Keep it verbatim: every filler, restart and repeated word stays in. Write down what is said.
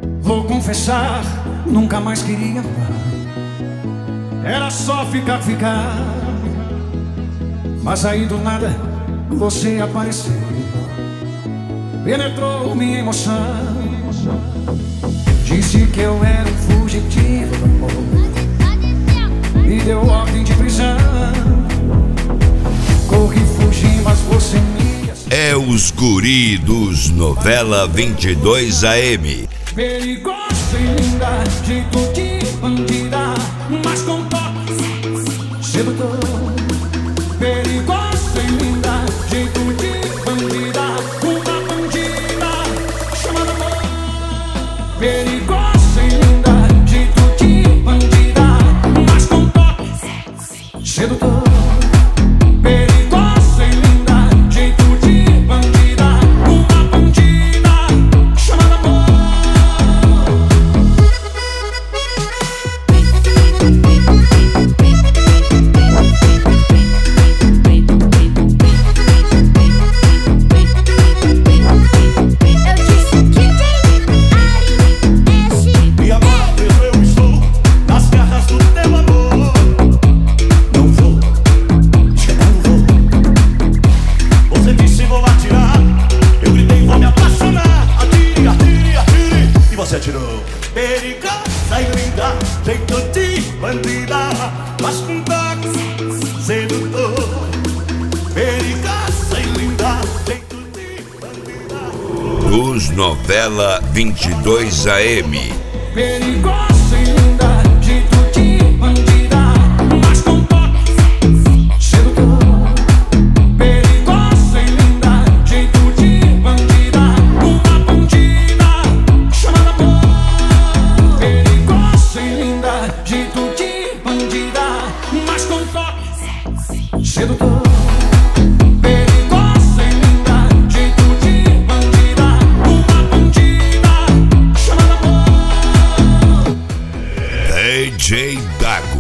Vou confessar, nunca mais queria amar. Era só ficar, ficar. Mas aí do nada você apareceu, penetrou minha emoção. Disse que eu era um fugitivo do amor, me deu ordem de prisão. Corri, fugi, mas você me aceitou. É os guri dos Novela vinte e dois A M. Perigosa e linda, jeito de bandida, mas com toque sedutor. Perigosa e linda, jeito de bandida, uma bandida chamada amor. Perigosa e linda, jeito de bandida, mas com toque sedutor. Perigosa e linda, jeito de bandida, uma bandida chamada amor. Você atirou. Perigosa e linda, jeito de bandida, mas com toque sedutor. Perigosa e linda, jeito de bandida. Dos Novela vinte e dois A M. Perigosa e linda, jeito de bandida, mas com toque sedutor. Perigosa e linda, jeito de bandida, uma bandida chamada amor. Perigosa e linda, jeito de bandida, mas com toque sedutor. Perigosa e linda, jeito de bandida, uma bandida chamada amor. D J Dago.